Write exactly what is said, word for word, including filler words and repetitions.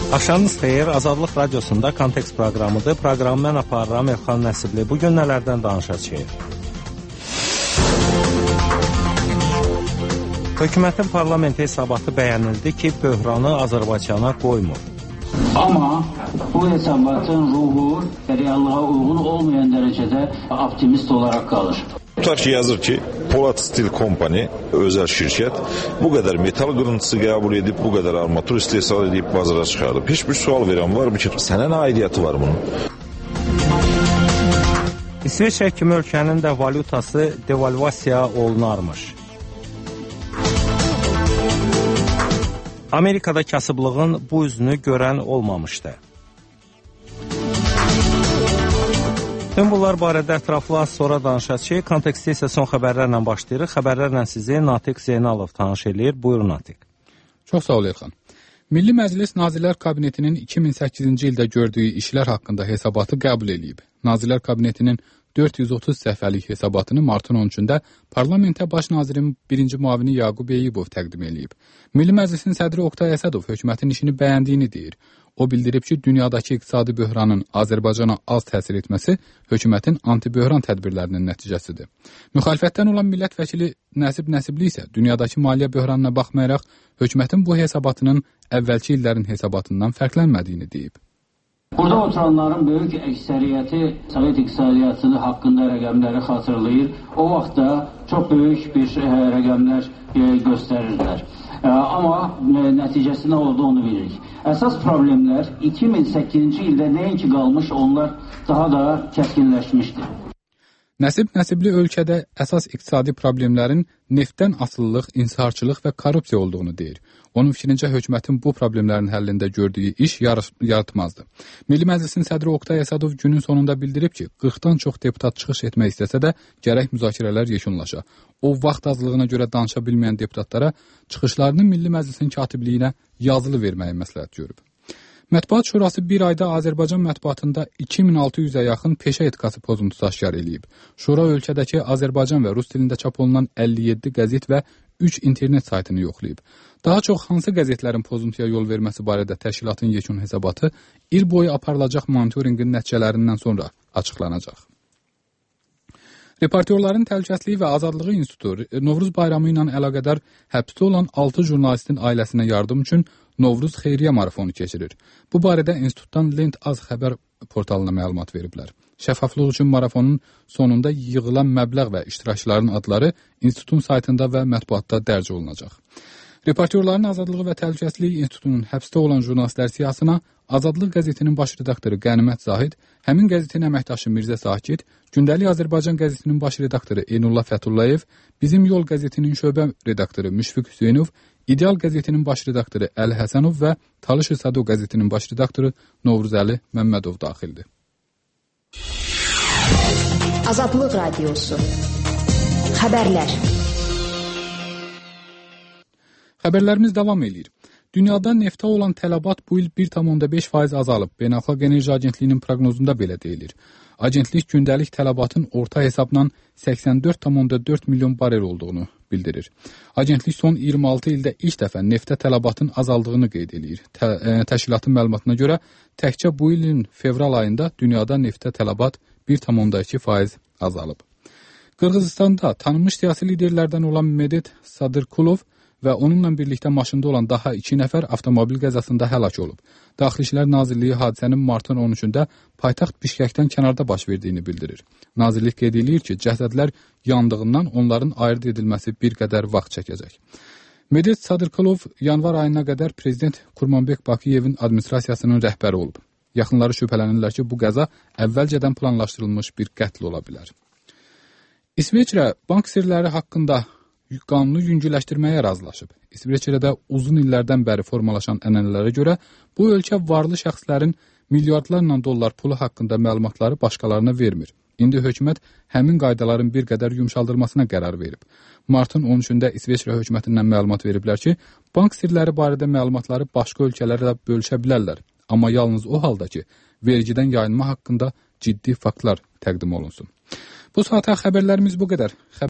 Axşamınız xeyir, Azadlıq Radiosunda Kontekst proqramıdır. Proqramı mən aparıram, Elxan Nəsibli. Bugün nələrdən danışacağıq? Hökumətin parlamenti hesabatı bəyənildi ki, böhranı Azərbaycana qoymur. Ama bu hesabatın ruhu reallığa uygun olmayan derecede optimist olarak kalır. Tutar ki yazır ki Polat Steel Company özel şirket bu kadar metal qırıntısı qəbul edib, bu kadar armatur istehsal edib bazara çıxarıb. Hiçbir sual verən var mı ki, sənə nə aidiyyatı var bunun? İsveçrə kimi ölkənin də valyutası devalvasiya olunarmış. Amerikada kasıblığın bu üzünü görən olmamışdı. Tüm bunlar barədə ətraflı az sonra danışacağıq. Kontekstdə isə son xəbərlərlə başlayırıq. Xəbərlərlə sizi Natiq Zeynalov tanış eləyir. Buyurun Natiq. Çox sağ ol Elxan. Milli Məclis Nazirlər Kabinetinin iki min səkkizinci ildə gördüyü işlər haqqında hesabatı qəbul edib. Nazirlər Kabinetinin dörd yüz otuz səhifəlik hesabatını martın on üçündə parlamentə baş nazirin birinci müavini Yaqub Eyyubov təqdim edib. Milli Məclisin sədri Oqtay Əsədov hökumətin işini bəyəndiyini deyir. O bildirib ki, dünyadakı iqtisadi böhranın Azərbaycana az təsir etməsi hökumətin anti-böhran tədbirlərinin nəticəsidir. Müxalifətdən olan millət vəkili Nəsib Nəsibli isə dünyadakı maliyyə böhranına baxmayaraq hökumətin bu hesabatının əvvəlki illərin hesabatından fərqlənmədiyini deyib. Burada oturanların böyük əksəriyyəti Sovet iqtisadiyyatı haqqında rəqəmləri xatırlayır. O vaxtda çox böyük bir rəqəmlər göstərirlər. Amma nəticəsi nə oldu onu bilirik. Əsas problemlər iki min səkkizinci ildə nəinki qalmış, onlar daha da kəskinləşmişdir. Nəsib Nəsibli ölkədə əsas iqtisadi problemlərin neftdən asılılıq, inhisarçılıq və korrupsiya olduğunu deyir. Onun fikrincə hökumətin bu problemlərin həllində gördüyü iş yaratmazdı. Milli Məclisin sədri Oqtay Əsədov günün sonunda bildirib ki, qırxdan çox deputat çıxış etmək istəsə də gərək müzakirələr yekunlaşa. O vaxt azlığına görə danışa bilməyən deputatlara çıxışlarını Milli Məclisin katibliyinə yazılı verməyi məsləhət görüb. Mətbuat Şurası bir ayda Azərbaycan mətbuatında iki min altı yüzə yaxın peşə etikası pozuntusu aşkar eləyib. Şura ölkədəki Azərbaycan və rus dilində çap olunan əlli yeddi qəzet və üç internet saytını yoxlayıb. Daha çox hansı qəzetlərin pozuntuya yol verməsi barədə təşkilatın yekun hesabatı il boyu aparılacaq monitorinqin nəticələrindən sonra açıqlanacaq. Reportyorların Təhlükəsizliyi və Azadlığı İnstitutu Novruz bayramı ilə əlaqədar həbsdə olan altı jurnalistin ailəsinə yardım üçün Novruz xeyriyyə marafonu keçirir. Bu barədə institutdan Lent Az xəbər portalına məlumat veriblər. Şəffaflıq üçün marafonun sonunda yığılan məbləğ və iştirakçıların adları institutun saytında və mətbuatda dərc olunacaq. Reportyorların Azadlığı və Təhlükəsizliyi İnstitutunun həbsdə olan jurnalistlər siyahısına Azadlıq qəzetinin baş redaktoru Qənimət Zahid, həmin qəzetin əməkdaşı Mirzə Sakit, Gündəlik Azərbaycan qəzetinin baş redaktoru Eynullah Fətullayev, Bizim Yol qəzetinin şöbə redaktoru Müşfiq Hüseynov, İdeal qəzetinin baş redaktoru Əli Həsənov və Talış Sado qəzetinin baş redaktoru Novruzəli Məmmədov daxildir. Azadlıq Radiosu. Xəbərlər. Xəbərlərimiz davam edir. Dünyada neftə olan tələbat bu il bir tam onda beş faiz azalıb. Beynəlxalq Enerji Agentliyinin proqnozunda belə deyilir. Agentlik gündəlik tələbatın orta hesabla səksən dörd tam onda dörd milyon barel olduğunu bildirir. Agentlik son iyirmi altı ildə ilk dəfə neftə tələbatın azaldığını qeyd edir. Tə, ə, təşkilatın məlumatına görə təkcə bu ilin fevral ayında dünyada neftə tələbat bir tam onda iki faiz azalıb. Qırğızistanda tanınmış siyasi liderlərdən olan Medet Sadırkulov və onunla birlikdə maşında olan daha iki nəfər avtomobil qəzasında həlak olub. Daxili İşlər Nazirliyi hadisənin martın on üçündə paytaxt Bişkəkdən kənarda baş verdiyini bildirir. Nazirlik qeyd edir ki, cəsədlər yandığından onların ayırd edilməsi bir qədər vaxt çəkəcək. Medet Sadırkulov yanvar ayına qədər Prezident Kurmanbek Bakıyevin administrasiyasının rəhbəri olub. Yaxınları şübhələnirlər ki, bu qəza əvvəlcədən planlaşdırılmış bir qətl ola bilər. İsveçrə bank sirləri haqqında qanunu yüngülləşdirməyə razılaşıb. İsveçrədə uzun illərdən bəri formalaşan ənənələrə görə bu ölkə varlı şəxslərin milyardlarla dollar pulu haqqında məlumatları başqalarına vermir. İndi hökumət həmin qaydaların bir qədər yumşaldılmasına qərar verib. Martın on üçündə İsveçrə hökumətindən məlumat veriblər ki, bank sirləri barədə məlumatları başqa ölkələrlə bölüşə bilərlər. Amma yalnız o halda ki, vergidən yayınma haqqında ciddi faktlar təqdim olunsun. Bu saata xəbərlərimiz bu qədər.